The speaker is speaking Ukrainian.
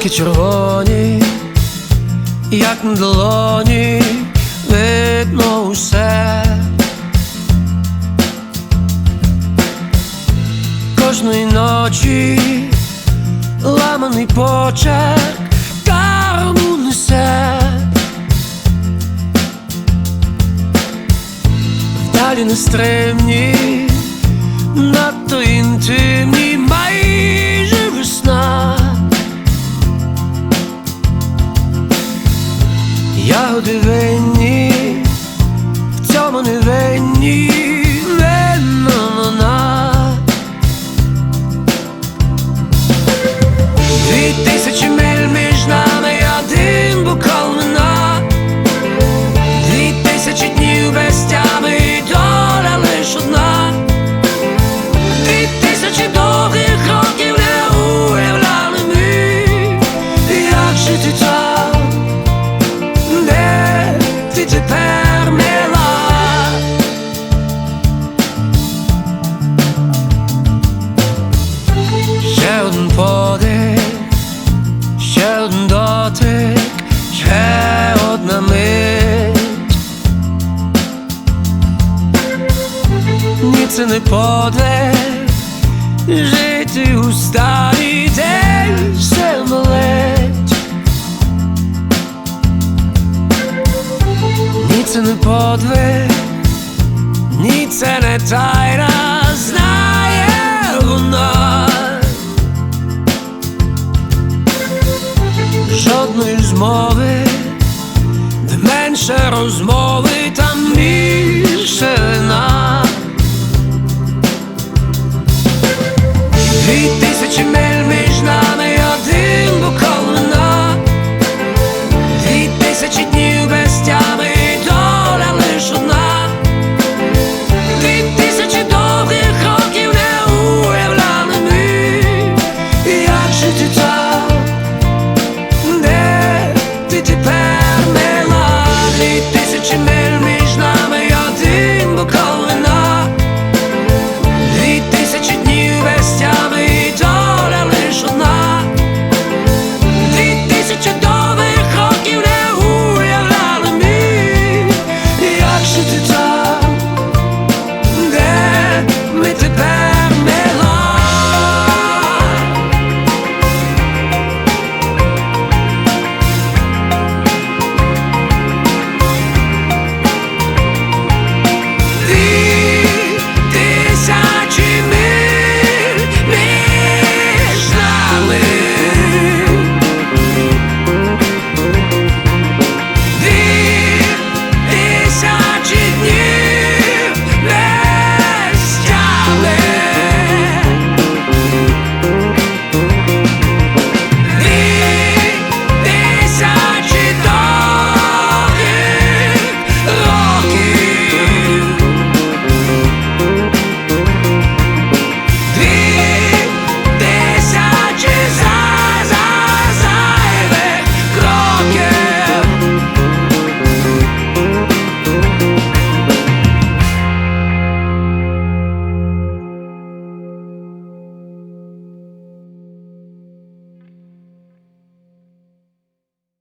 Щоки червоні, як на долоні, видно усе. Кожної ночі ламаний почерк карму несе. Вдалі нестримні, надто інтимні, майже весна. Ягоди винні, в цьому не винні, винна вона. 2000 миль між нами, один бокал вина. 2000 днів без тями, і доля лиш одна. 2000 довгих років не уявляли ми, як жити там, де ти тепер мила. Ще один подих, ще один дотик, ще одна мить. Ні, це не подвиг, жити у старий день все болить. Ні, це не подвиг, ні, це не тайна, знає вона. Жодної змови, де менше розмови.